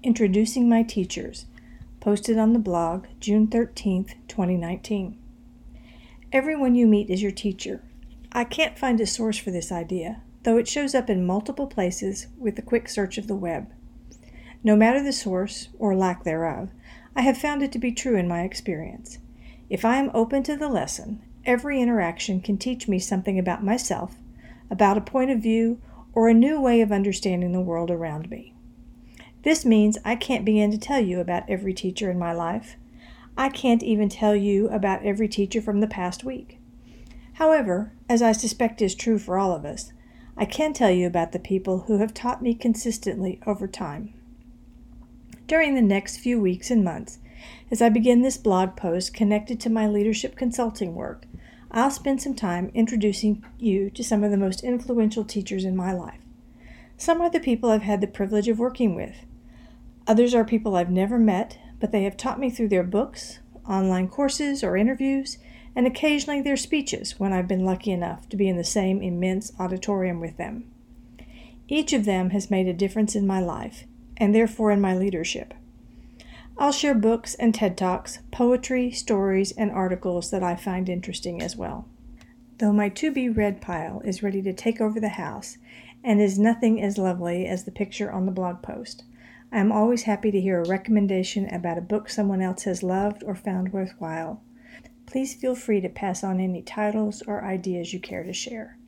Introducing My Teachers, posted on the blog June 13th, 2019. Everyone you meet is your teacher. I can't find a source for this idea, though it shows up in multiple places with a quick search of the web. No matter the source, or lack thereof, I have found it to be true in my experience. If I am open to the lesson, every interaction can teach me something about myself, about a point of view, or a new way of understanding the world around me. This means I can't begin to tell you about every teacher in my life. I can't even tell you about every teacher from the past week. However, as I suspect is true for all of us, I can tell you about the people who have taught me consistently over time. During the next few weeks and months, as I begin this blog post connected to my leadership consulting work, I'll spend some time introducing you to some of the most influential teachers in my life. Some are the people I've had the privilege of working with. Others are people I've never met, but they have taught me through their books, online courses, or interviews, and occasionally their speeches when I've been lucky enough to be in the same immense auditorium with them. Each of them has made a difference in my life, and therefore in my leadership. I'll share books and TED Talks, poetry, stories, and articles that I find interesting as well. Though my to-be-read pile is ready to take over the house and is nothing as lovely as the picture on the blog post, I am always happy to hear a recommendation about a book someone else has loved or found worthwhile. Please feel free to pass on any titles or ideas you care to share.